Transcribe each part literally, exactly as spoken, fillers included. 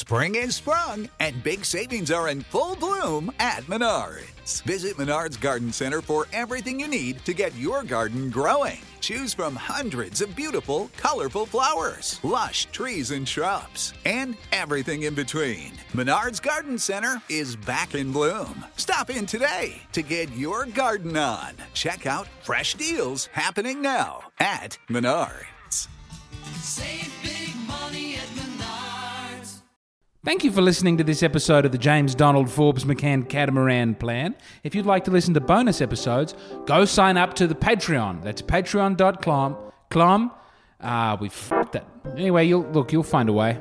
Spring is sprung, and big savings are in full bloom at Menards. Visit Menards Garden Center for everything you need to get your garden growing. Choose from hundreds of beautiful, colorful flowers, lush trees and shrubs, and everything in between. Menards Garden Center is back in bloom. Stop in today to get your garden on. Check out fresh deals happening now at Menards. Save big money at Menards. Thank you for listening to this episode of the James Donald Forbes McCann Catamaran Plan. If you'd like to listen to bonus episodes, go sign up to the Patreon. That's patreon dot com. Clom. Ah, we fucked it. Anyway, you'll look, you'll find a way.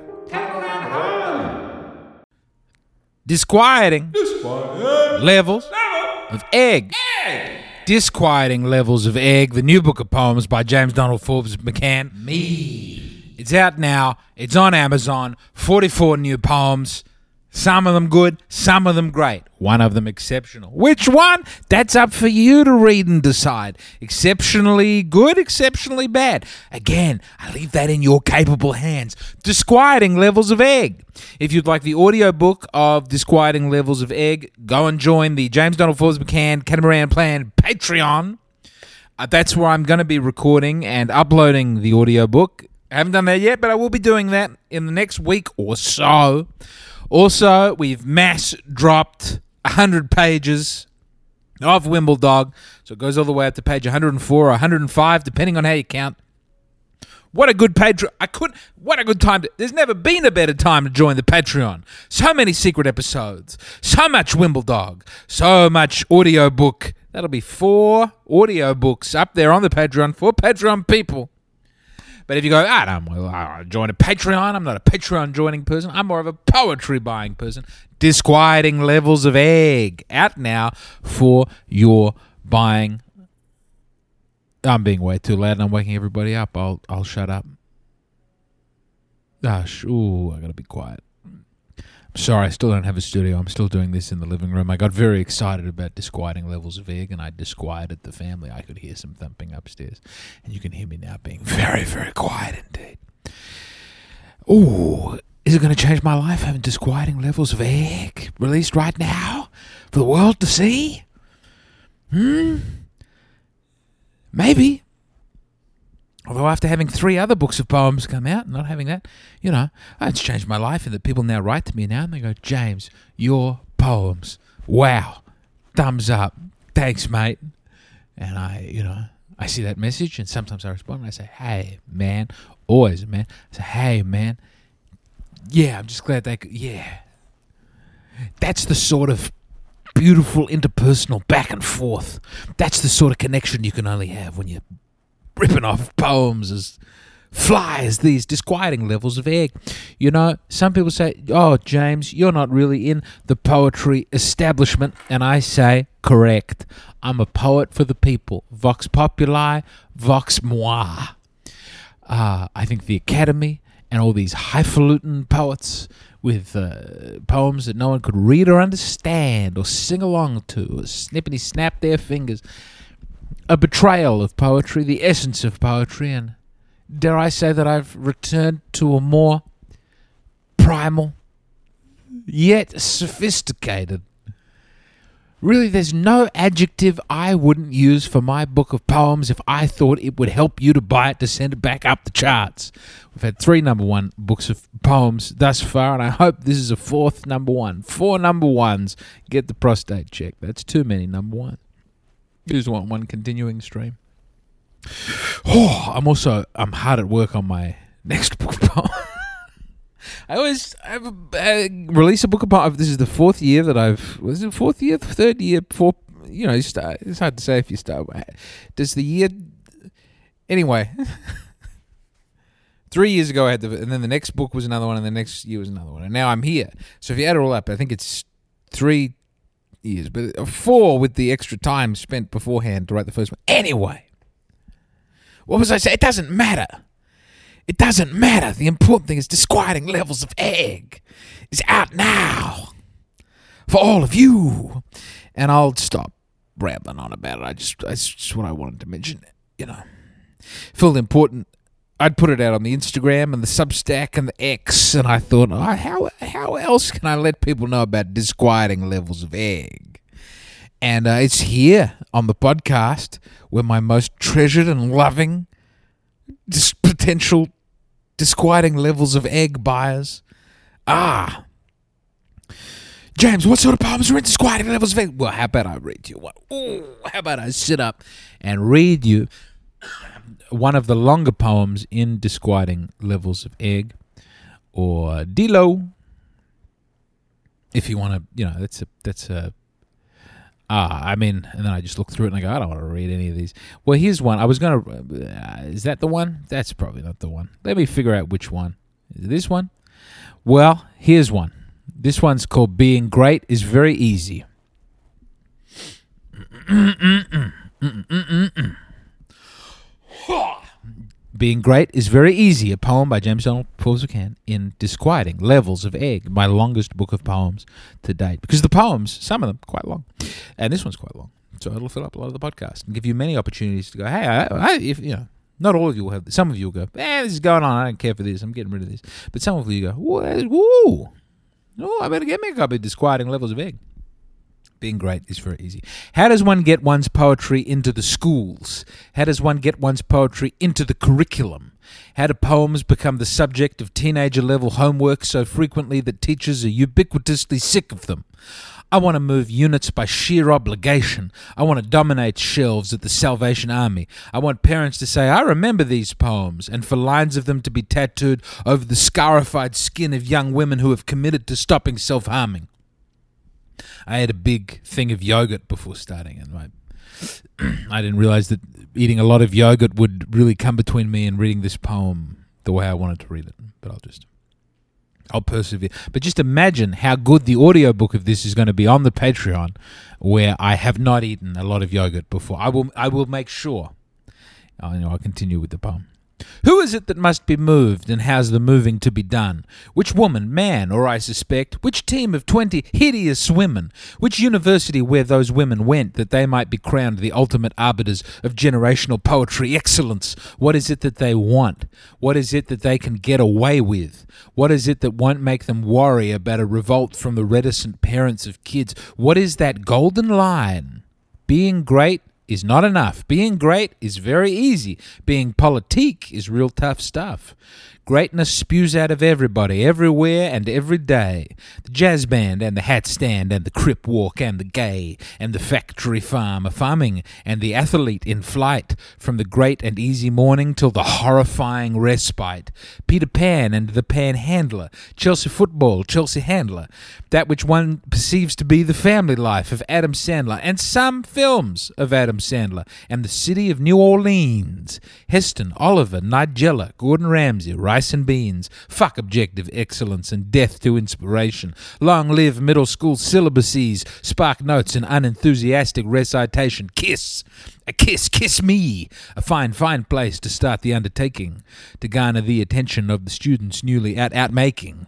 Disquieting, Disquieting. levels Level. of egg. egg. Disquieting Levels of Egg, the new book of poems by James Donald Forbes McCann. Me. It's out now. It's on Amazon. forty-four new poems. Some of them good, some of them great. One of them exceptional. Which one? That's up for you to read and decide. Exceptionally good, exceptionally bad. Again, I leave that in your capable hands. Disquieting Levels of Egg. If you'd like the audiobook of Disquieting Levels of Egg, go and join the James Donald Forbes McCann Catamaran Plan Patreon. Uh, that's where I'm going to be recording and uploading the audiobook. I haven't done that yet, but I will be doing that in the next week or so. Also, we've mass dropped one hundred pages of Wimbledog, so it goes all the way up to page one hundred four or one hundred five, depending on how you count. What a good Patreon. I could, what a good time. To, there's never been a better time to join the Patreon. So many secret episodes, so much Wimbledog, so much audiobook. That'll be four audiobooks up there on the Patreon for Patreon people. But if you go, I don't well, I join a Patreon, I'm not a Patreon joining person, I'm more of a poetry buying person. Disquieting Levels of Egg, out now for your buying. I'm being way too loud and I'm waking everybody up. I'll I'll shut up. Gosh, ooh, I gotta be quiet. I'm sorry, I still don't have a studio. I'm still doing this in the living room. I got very excited about Disquieting Levels of Egg, and I disquieted the family. I could hear some thumping upstairs, and you can hear me now being very, very quiet indeed. Ooh, is it going to change my life having Disquieting Levels of Egg released right now for the world to see? Hmm? Maybe. Although after having three other books of poems come out, not having that, you know, it's changed my life, and that people now write to me now and they go, James, your poems, wow, thumbs up, thanks, mate. And I, you know, I see that message, and sometimes I respond and I say, hey, man, always, man. I say, hey, man, yeah, I'm just glad they could, yeah. That's the sort of beautiful interpersonal back and forth. That's the sort of connection you can only have when you're ripping off poems as fly as these Disquieting Levels of Egg. You know, some people say, oh, James, you're not really in the poetry establishment. And I say, correct. I'm a poet for the people. Vox populi, vox moi. Uh, I think the Academy and all these highfalutin poets with uh, poems that no one could read or understand or sing along to or snippety snap their fingers. A betrayal of poetry, the essence of poetry, and dare I say that I've returned to a more primal, yet sophisticated. Really, there's no adjective I wouldn't use for my book of poems if I thought it would help you to buy it to send it back up the charts. We've had three number one books of poems thus far, and I hope this is a fourth number one. Four number ones. Get the prostate checked. That's too many number ones. You just want one continuing stream. Oh, I'm also, I'm hard at work on my next book of poems. I always I have a, uh, release a book of poems. This is the fourth year that I've, was it fourth year, third year, four, you know, you start, it's hard to say if you start. Does the year, anyway, three years ago I had the, and then the next book was another one, and the next year was another one, and now I'm here. So if you add it all up, I think it's three years, but four with the extra time spent beforehand to write the first one. Anyway, what was I saying? It doesn't matter. It doesn't matter. The important thing is Disquieting Levels of Egg is out now for all of you. And I'll stop rambling on about it. I just, that's just what I wanted to mention. You know, feel important. I'd put it out on the Instagram and the Substack and the X, and I thought, oh, how how else can I let people know about disquieting levels of egg? And uh, it's here on the podcast where my most treasured and loving dis- potential disquieting levels of egg buyers are. James, what sort of poems are in disquieting levels of egg? Well, how about I read you one? Ooh, how about I sit up and read you one of the longer poems in disquieting levels of egg, or D-Lo, if you want to, you know, that's a, that's a, ah, I mean, and then I just look through it and I go, I don't want to read any of these. Well, here's one. I was going to, uh, is that the one? That's probably not the one. Let me figure out which one. Is it this one? Well, here's one. This one's called Being Great is Very Easy. Being Great is Very Easy, a poem by James Donald Purves-Buchan in Disquieting Levels of Egg, my longest book of poems to date. Because the poems, some of them, quite long. And this one's quite long. So it'll fill up a lot of the podcast and give you many opportunities to go, hey, I, I, if you know, not all of you will have, some of you will go, eh, this is going on, I don't care for this, I'm getting rid of this. But some of you go, whoa, oh, I better get me a copy of Disquieting Levels of Egg. Being Great is very easy. How does one get one's poetry into the schools? How does one get one's poetry into the curriculum? How do poems become the subject of teenager-level homework so frequently that teachers are ubiquitously sick of them? I want to move units by sheer obligation. I want to dominate shelves at the Salvation Army. I want parents to say, I remember these poems, and for lines of them to be tattooed over the scarified skin of young women who have committed to stopping self-harming. I had a big thing of yogurt before starting, and my, I didn't realize that eating a lot of yogurt would really come between me and reading this poem the way I wanted to read it. But I'll just, I'll persevere. But just imagine how good the audiobook of this is going to be on the Patreon, where I have not eaten a lot of yogurt before. I will, I will make sure. I know. I'll continue with the poem. Who is it that must be moved, and how's the moving to be done? Which woman, man, or I suspect, which team of twenty hideous women? Which university where those women went that they might be crowned the ultimate arbiters of generational poetry excellence? What is it that they want? What is it that they can get away with? What is it that won't make them worry about a revolt from the reticent parents of kids? What is that golden line? Being great is not enough. Being great is very easy. Being politique is real tough stuff. Greatness spews out of everybody, everywhere and every day. The jazz band and the hat stand and the crip walk and the gay and the factory farm are farming and the athlete in flight from the great and easy morning till the horrifying respite. Peter Pan and the panhandler, Chelsea football, Chelsea handler, that which one perceives to be the family life of Adam Sandler and some films of Adam Sandler and the city of New Orleans. Heston, Oliver, Nigella, Gordon Ramsay, Rice and beans, fuck objective excellence and death to inspiration. Long live middle school syllabuses, spark notes and unenthusiastic recitation. Kiss, a kiss, kiss me. A fine, fine place to start the undertaking, to garner the attention of the students newly out out making.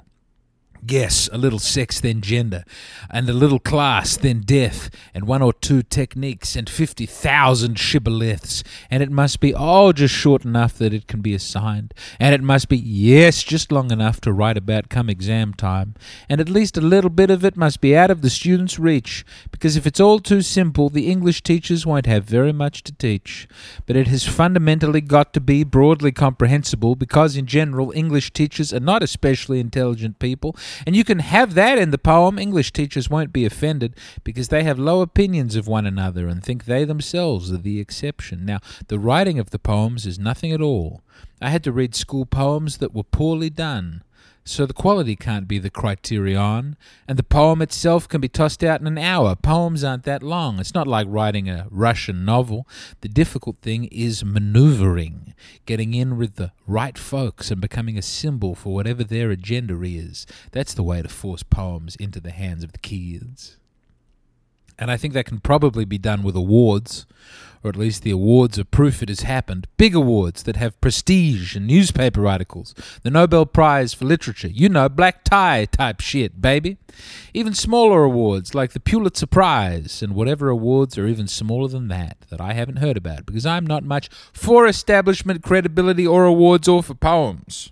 Yes, a little sex, then gender, and a little class, then death, and one or two techniques, and fifty thousand shibboleths, and it must be all just short enough that it can be assigned, and it must be, yes, just long enough to write about come exam time, and at least a little bit of it must be out of the student's reach, because if it's all too simple, the English teachers won't have very much to teach. But it has fundamentally got to be broadly comprehensible, because in general, English teachers are not especially intelligent people, and you can have that in the poem. English teachers won't be offended because they have low opinions of one another and think they themselves are the exception. Now, the writing of the poems is nothing at all. I had to read school poems that were poorly done, so the quality can't be the criterion, and the poem itself can be tossed out in an hour. Poems aren't that long. It's not like writing a Russian novel. The difficult thing is maneuvering, getting in with the right folks and becoming a symbol for whatever their agenda is. That's the way to force poems into the hands of the kids. And I think that can probably be done with awards, or at least the awards are proof it has happened. Big awards that have prestige and newspaper articles. The Nobel Prize for Literature. You know, black tie type shit, baby. Even smaller awards like the Pulitzer Prize and whatever awards are even smaller than that that I haven't heard about because I'm not much for establishment credibility or awards or for poems.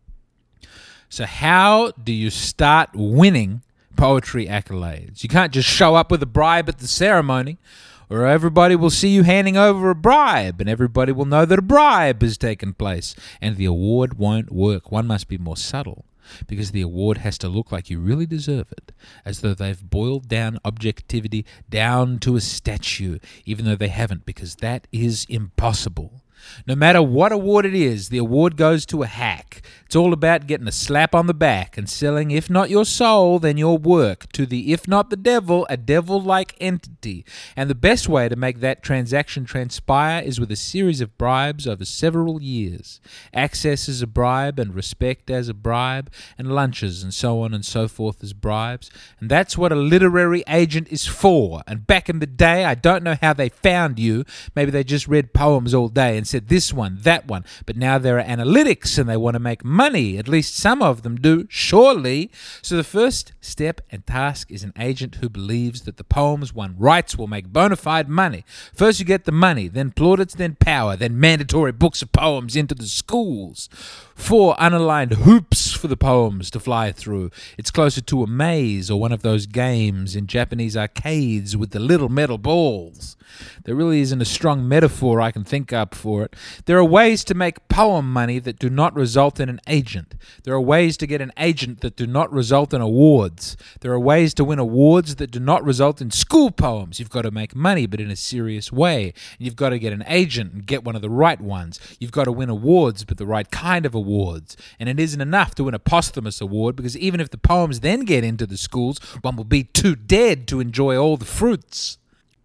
So how do you start winning poetry accolades? You can't just show up with a bribe at the ceremony, or everybody will see you handing over a bribe, and everybody will know that a bribe has taken place, and the award won't work. One must be more subtle, because the award has to look like you really deserve it, as though they've boiled down objectivity down to a statue, even though they haven't, because that is impossible. No matter what award it is, the award goes to a hack. It's all about getting a slap on the back and selling, if not your soul, then your work, to the, if not the devil, a devil-like entity. And the best way to make that transaction transpire is with a series of bribes over several years. Access as a bribe, and respect as a bribe, and lunches and so on and so forth as bribes. And that's what a literary agent is for. And back in the day, I don't know how they found you. Maybe they just read poems all day and said this one, that one. But now there are analytics and they want to make money. At least some of them do, surely. So the first step and task is an agent who believes that the poems one writes will make bona fide money. First you get the money, then plaudits, then power, then mandatory books of poems into the schools. Four unaligned hoops for the poems to fly through. It's closer to a maze or one of those games in Japanese arcades with the little metal balls. There really isn't a strong metaphor I can think up for it. There are ways to make poem money that do not result in an agent. There are ways to get an agent that do not result in awards. There are ways to win awards that do not result in school poems. You've got to make money, but in a serious way. And you've got to get an agent and get one of the right ones. You've got to win awards, but the right kind of awards. And it isn't enough to win a posthumous award, because even if the poems then get into the schools, one will be too dead to enjoy all the fruits.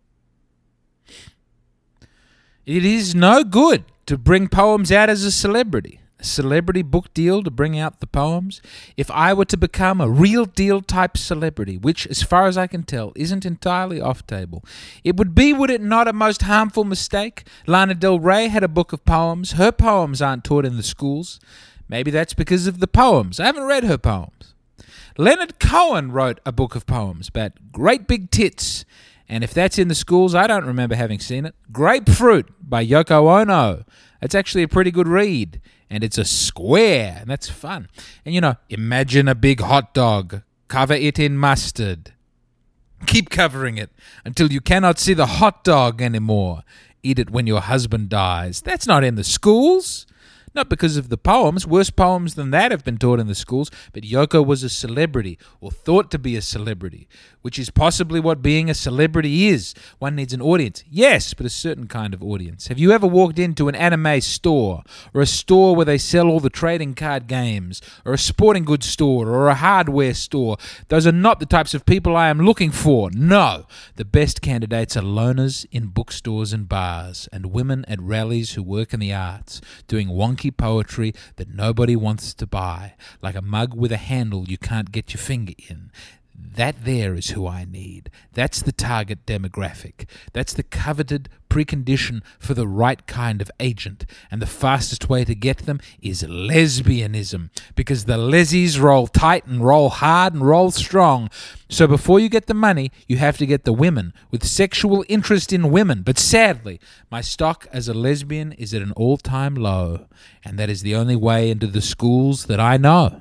It is no good to bring poems out as a celebrity. A celebrity book deal to bring out the poems. If I were to become a real deal type celebrity, which as far as I can tell isn't entirely off table, it would be, would it not, a most harmful mistake? Lana Del Rey had a book of poems. Her poems aren't taught in the schools. Maybe that's because of the poems. I haven't read her poems. Leonard Cohen wrote a book of poems about great big tits. And if that's in the schools, I don't remember having seen it. Grapefruit by Yoko Ono. It's actually a pretty good read. And it's a square. And that's fun. And, you know, imagine a big hot dog. Cover it in mustard. Keep covering it until you cannot see the hot dog anymore. Eat it when your husband dies. That's not in the schools. Not because of the poems. Worse poems than that have been taught in the schools. But Yoko was a celebrity, or thought to be a celebrity, which is possibly what being a celebrity is. One needs an audience. Yes, but a certain kind of audience. Have you ever walked into an anime store, or a store where they sell all the trading card games, or a sporting goods store, or a hardware store? Those are not the types of people I am looking for. No. The best candidates are loners in bookstores and bars, and women at rallies who work in the arts, doing wonky poetry that nobody wants to buy, like a mug with a handle you can't get your finger in. That there is who I need. That's the target demographic. That's the coveted precondition for the right kind of agent. And the fastest way to get them is lesbianism, because the lesies roll tight and roll hard and roll strong. So before you get the money, you have to get the women with sexual interest in women. But sadly, my stock as a lesbian is at an all-time low, and that is the only way into the schools that I know.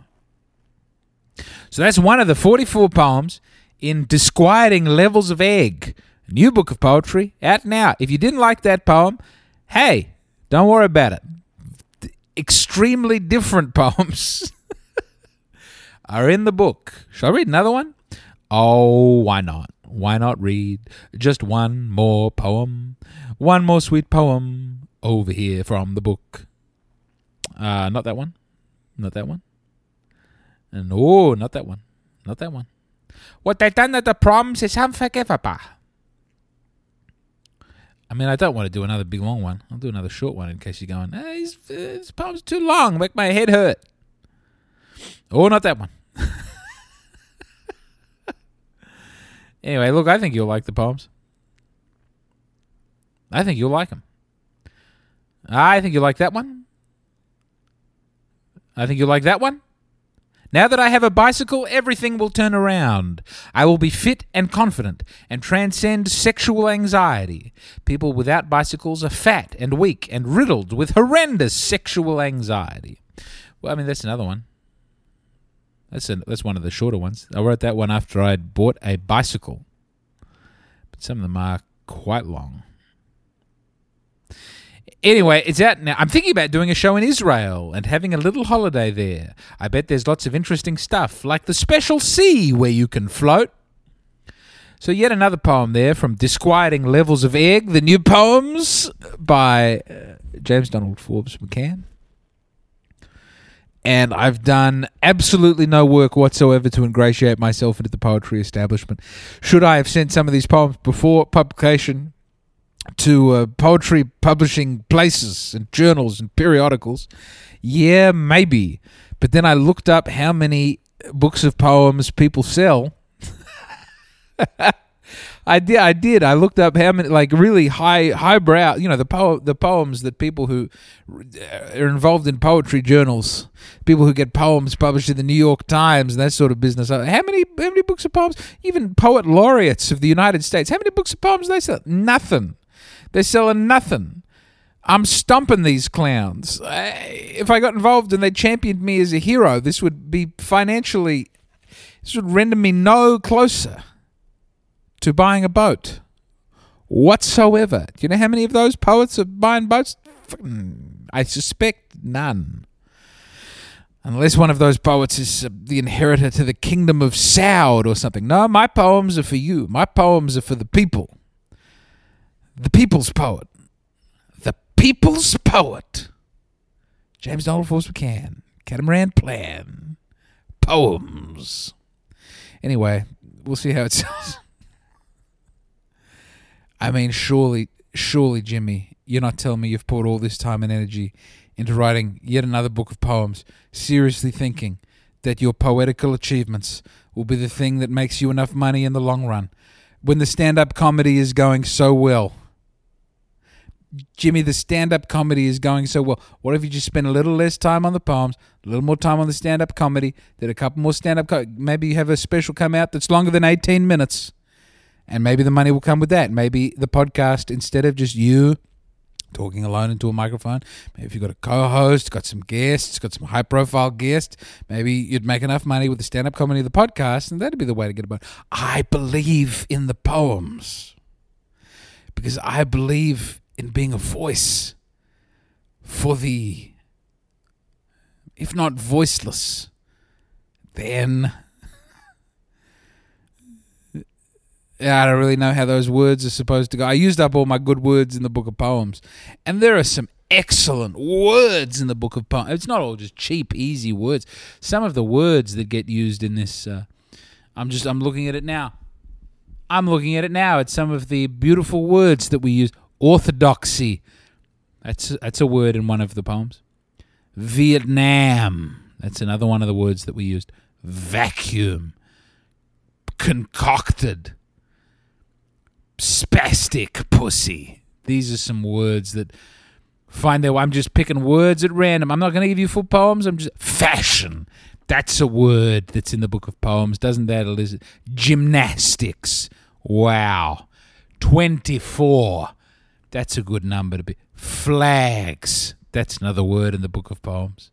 So that's one of the forty-four poems in Disquieting Levels of Egg. A new book of poetry out now. If you didn't like that poem, hey, don't worry about it. Extremely different poems are in the book. Shall I read another one? Oh, why not? Why not read just one more poem? One more sweet poem over here from the book. Uh, not that one. Not that one. And oh, not that one. Not that one. What they done at the proms is unforgivable. I mean, I don't want to do another big long one. I'll do another short one in case you're going, hey, this, this poem's too long. Make my head hurt. Oh, not that one. Anyway, look, I think you'll like the poems. I think you'll like them. I think you'll like that one. I think you'll like that one. Now that I have a bicycle, everything will turn around. I will be fit and confident and transcend sexual anxiety. People without bicycles are fat and weak and riddled with horrendous sexual anxiety. Well, I mean, that's another one. That's a, that's one of the shorter ones. I wrote that one after I'd bought a bicycle. But some of them are quite long. Anyway, it's out now. I'm thinking about doing a show in Israel and having a little holiday there. I bet there's lots of interesting stuff, like the special sea where you can float. So yet another poem there from Disquieting Levels of Egg, the new poems by uh, James Donald Forbes McCann. And I've done absolutely no work whatsoever to ingratiate myself into the poetry establishment. Should I have sent some of these poems before publication to uh, poetry publishing places and journals and periodicals? Yeah, maybe. But then I looked up how many books of poems people sell. I did. I did. I looked up how many, like really high, highbrow. You know, the po- the poems that people who are involved in poetry journals, people who get poems published in the New York Times and that sort of business. How many, how many books of poems? Even poet laureates of the United States. How many books of poems do they sell? Nothing. They're selling nothing. I'm stumping these clowns. If I got involved and they championed me as a hero, this would be financially, this would render me no closer to buying a boat whatsoever. Do you know how many of those poets are buying boats? I suspect none. Unless one of those poets is uh, the inheritor to the kingdom of Saud or something. No, my poems are for you. My poems are for the people. The people's poet. The people's poet. James Donald Forbes McCann. Catamaran Plan. Poems. Anyway, we'll see how it sells. I mean, surely, surely, Jimmy, you're not telling me you've poured all this time and energy into writing yet another book of poems, seriously thinking that your poetical achievements will be the thing that makes you enough money in the long run, when the stand-up comedy is going so well. Jimmy, the stand-up comedy is going so well. What if you just spend a little less time on the poems, a little more time on the stand-up comedy, did a couple more stand-up co- maybe you have a special come out that's longer than eighteen minutes, and maybe the money will come with that. Maybe the podcast, instead of just you talking alone into a microphone, maybe if you've got a co-host, got some guests, got some high-profile guests, maybe you'd make enough money with the stand-up comedy of the podcast, and that'd be the way to get about it. I believe in the poems because I believe in being a voice for the, if not voiceless, then I don't really know how those words are supposed to go. I used up all my good words in the book of poems, and there are some excellent words in the book of poems. It's not all just cheap, easy words. Some of the words that get used in this, uh, I'm just, I'm looking at it now. I'm looking at it now. It's some of the beautiful words that we use. Orthodoxy. That's, that's a word in one of the poems. Vietnam. That's another one of the words that we used. Vacuum. Concocted. Spastic pussy. These are some words that find their way. I'm just picking words at random. I'm not going to give you full poems. I'm just... Fashion. That's a word that's in the book of poems. Doesn't that, Elizabeth? Gymnastics. Wow. twenty-four. That's a good number to be. Flags. That's another word in the book of poems.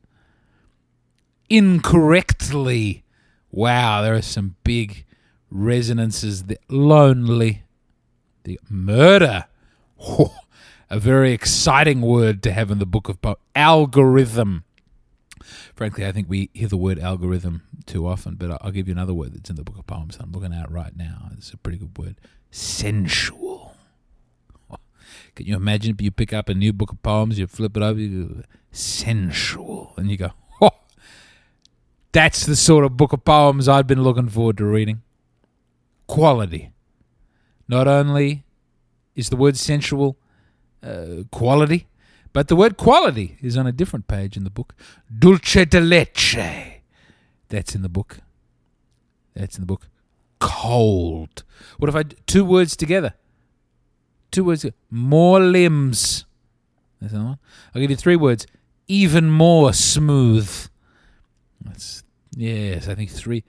Incorrectly. Wow, there are some big resonances there. Lonely. The murder. Oh, a very exciting word to have in the book of poems. Algorithm. Frankly, I think we hear the word algorithm too often, but I'll give you another word that's in the book of poems I'm looking at right now. It's a pretty good word. Sensual. Can you imagine if you pick up a new book of poems, you flip it over, you go, sensual, and you go, oh, that's the sort of book of poems I've been looking forward to reading. Quality. Not only is the word sensual uh, quality, but the word quality is on a different page in the book. Dulce de leche. That's in the book. That's in the book. cold. What if I, two words together? Two words, more limbs. That's another one. I'll give you three words, even more smooth. That's, yes, I think three.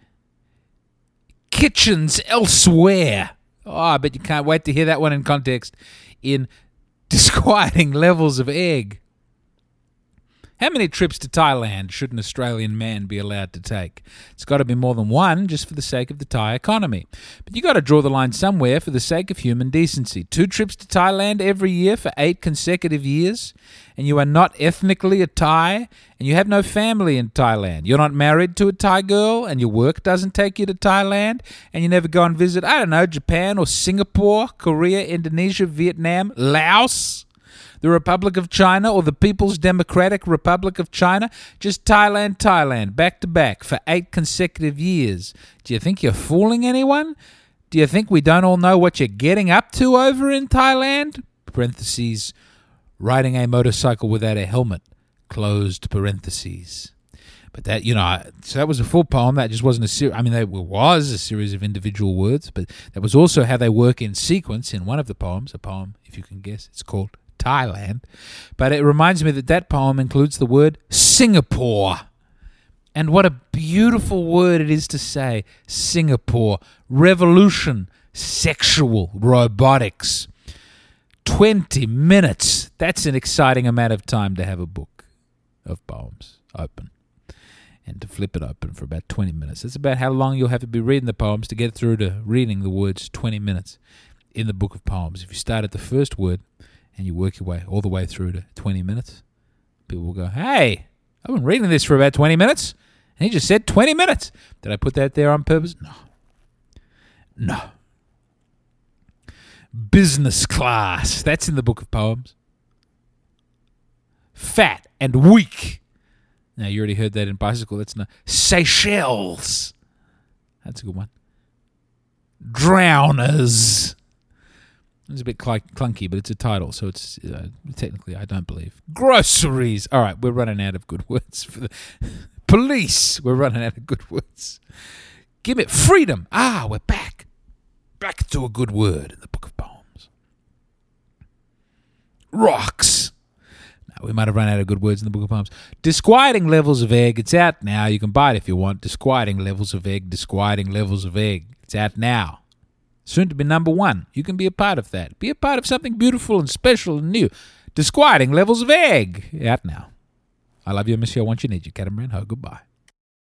Kitchens elsewhere. Oh, I bet you can't wait to hear that one in context. In disquieting levels of egg. How many trips to Thailand should an Australian man be allowed to take? It's got to be more than one, just for the sake of the Thai economy. But you got to draw the line somewhere for the sake of human decency. Two trips to Thailand every year for eight consecutive years, and you are not ethnically a Thai, and you have no family in Thailand. You're not married to a Thai girl, and your work doesn't take you to Thailand, and you never go and visit, I don't know, Japan or Singapore, Korea, Indonesia, Vietnam, Laos, the Republic of China, or the People's Democratic Republic of China. Just Thailand, Thailand, back to back for eight consecutive years. Do you think you're fooling anyone? Do you think we don't all know what you're getting up to over in Thailand? Parentheses, riding a motorcycle without a helmet, closed parentheses. But that, you know, so that was a full poem. That just wasn't a series. I mean, there was a series of individual words, but that was also how they work in sequence in one of the poems. A poem, if you can guess, it's called Thailand. But it reminds me that that poem includes the word Singapore. And what a beautiful word it is to say, Singapore. Revolution, sexual, robotics. twenty minutes. That's an exciting amount of time to have a book of poems open. And to flip it open for about twenty minutes. That's about how long you'll have to be reading the poems to get through to reading the words twenty minutes in the book of poems. If you start at the first word and you work your way all the way through to twenty minutes, people will go, hey, I've been reading this for about twenty minutes, and he just said twenty minutes. Did I put that there on purpose? No. No. Business class. That's in the book of poems. Fat and weak. Now, you already heard that in Bicycle. That's not. Seychelles. That's a good one. Drowners. It's a bit cl- clunky, but it's a title, so it's uh, technically, I don't believe. Groceries. All right, we're running out of good words. For the police. We're running out of good words. Give it freedom. Ah, we're back. Back to a good word in the book of poems. Rocks. Now, we might have run out of good words in the book of poems. Disquieting levels of egg. It's out now. You can buy it if you want. Disquieting levels of egg. Disquieting levels of egg. It's out now. Soon to be number one. You can be a part of that. Be a part of something beautiful and special and new. Disquieting levels of egg. Out now. I love you, miss you. I want you, need you. Catamaran Ho. Goodbye.